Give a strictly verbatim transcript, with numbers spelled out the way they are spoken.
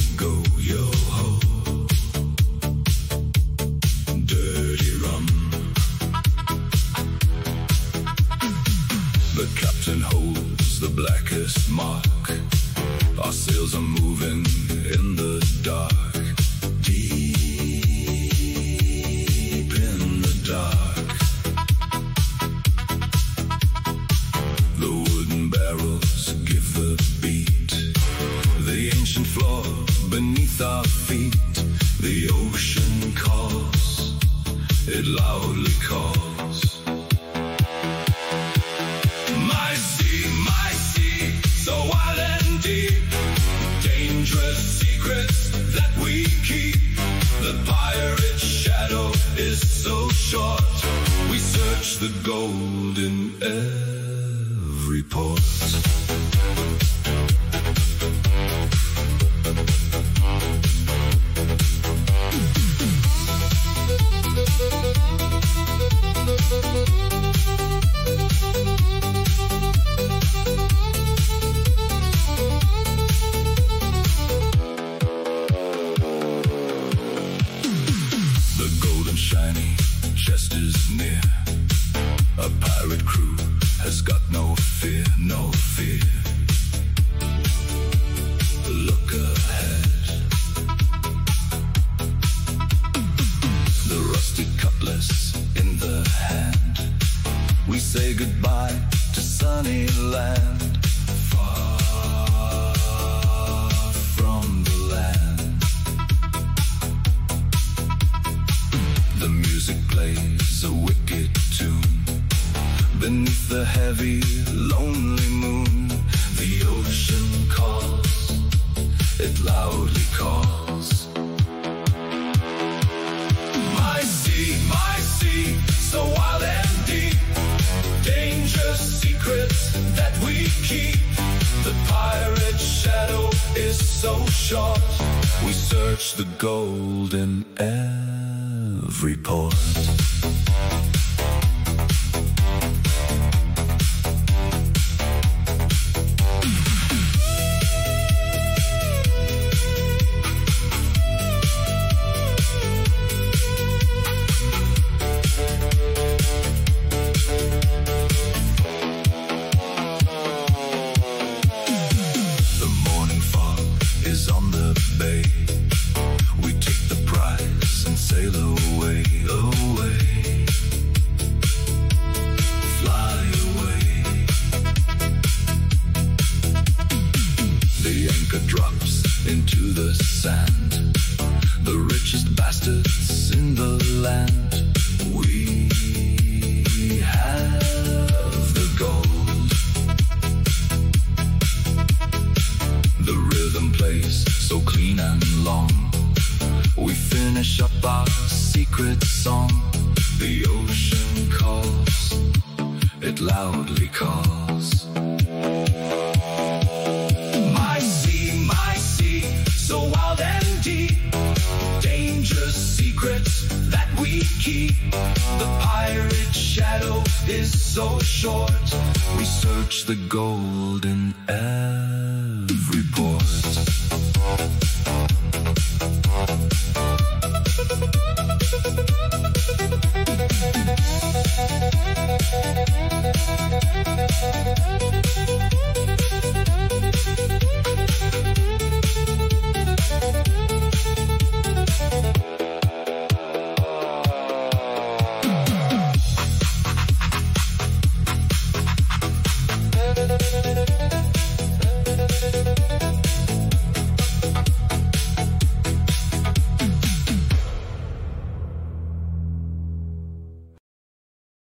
go yo ho. Dirty rum. The captain holds the blackest mark. Our sails are moving in the dark. Deep in the dark. The wooden barrels give the beat. The ancient floor beneath our feet. The ocean calls, it loudly calls. My sea, my sea, so wild and deep. Dangerous secrets that we keep. The pirate's shadow is so short. We search the gold in every port. The golden shiny chest is near. A pirate crew has got no fear, no fear. Look ahead. The rusted cutlass in the hand. We say goodbye to sunny land. Far from the land. The music plays a wicked tune. Beneath the heavy, lonely moon, the ocean calls, it loudly calls. My sea, my sea, so wild and deep. Dangerous secrets that we keep. The pirate's shadow is so short. We search the gold in every port. The morning fog is on the bay. We take the prize and sail away, away. Fly away. The anchor drops into the sand. The richest bastards in the land. We have the gold. The rhythm plays so clean and long. We finish up our secret song. The ocean calls, it loudly calls. My sea, my sea, so wild and deep. Dangerous secrets that we keep. The pirate's shadow is so short. We search the gold in air.